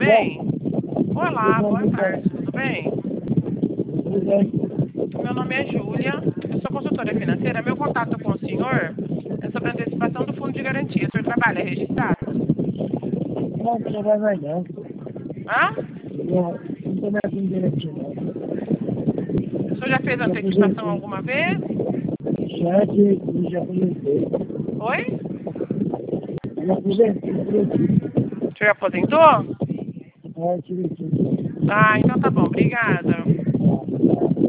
bem? Olá, boa tarde, tudo bem? Meu nome é Júlia, eu sou consultora financeira. Meu contato com o senhor é sobre a antecipação do fundo de garantia. O senhor trabalha registrado? Não, não vai mais não. Hã? Não tem mais um direitinho não. O senhor já fez antecipação alguma vez? Já aposentei. Oi? Já aposentei. O senhor aposentou? Tive tudo. Ah, então tá bom, obrigada.